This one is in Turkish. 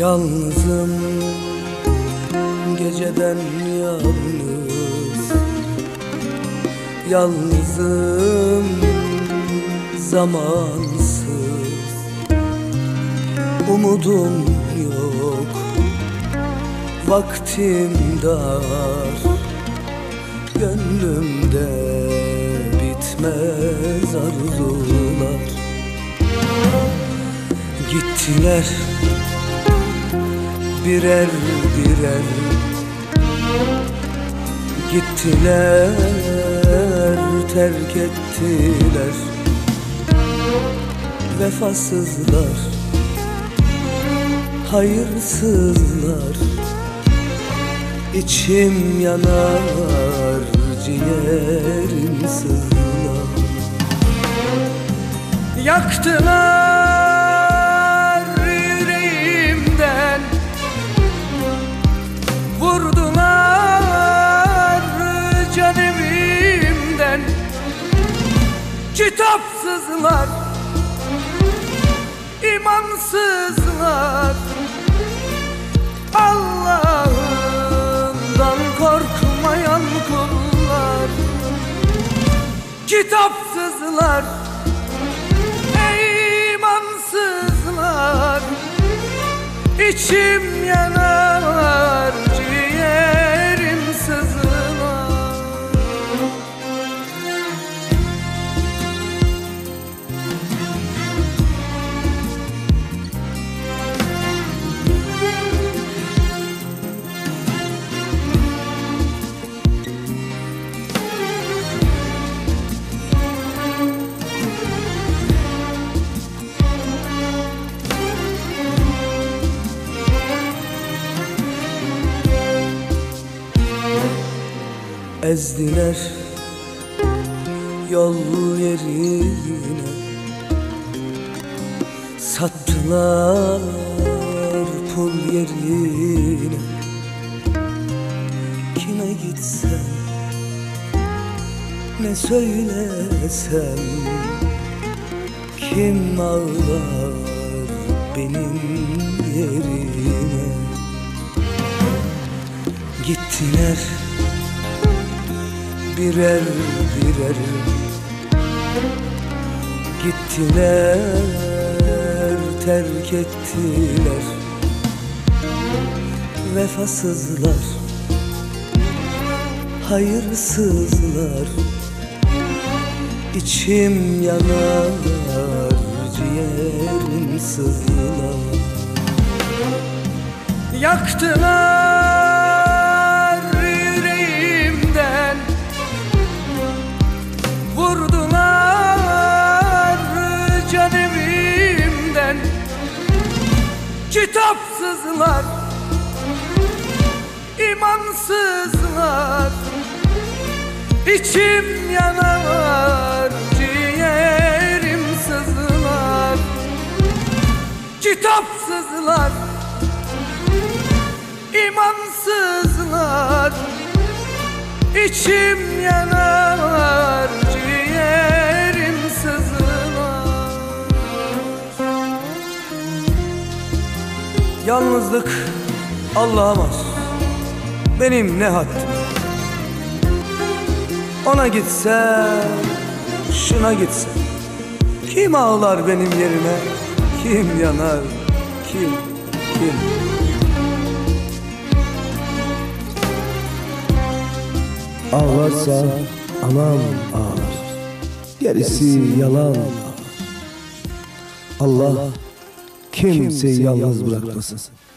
Yalnızım, geceden yalnız. Yalnızım, zamansız. Umudum yok, vaktim dar. Gönlümde bitmez arzular. Gittiler birer birer, gittiler, terk ettiler. Vefasızlar, hayırsızlar. İçim yanar, ciğerim sızlar. Yaktılar yüreğimden, vurdular can evimden. Kitapsızlar, imansızlar. Allah'ından korkmayan kullar. Kitapsızlar, imansızlar. İçim yanar, ciğerim sızlar. Ezdiler yol yerine, sattılar pul yerine. Kime gitsem, ne söylesem, kim ağlar benim yerime? Gittiler birer birer, gittiler, terk ettiler. Vefasızlar, hayırsızlar. İçim yanar, ciğerim sızlar. Yaktılar yüreğimden, vurdular can evimden. Kitapsızlar, imansızlar. İçim yanar, ciğerim sızlar. Kitapsızlar, imansızlar. İçim yanar, ciğerim sızlar. Yalnızlık Allah'a mahsus, benim ne haddim. Ona gitsem, şuna gitsem, kim ağlar benim yerime? Kim yanar, kim? Ağlarsa anam ağlar, gerisi yalan ağlar. Allah kimseyi yalnız bırakmasın.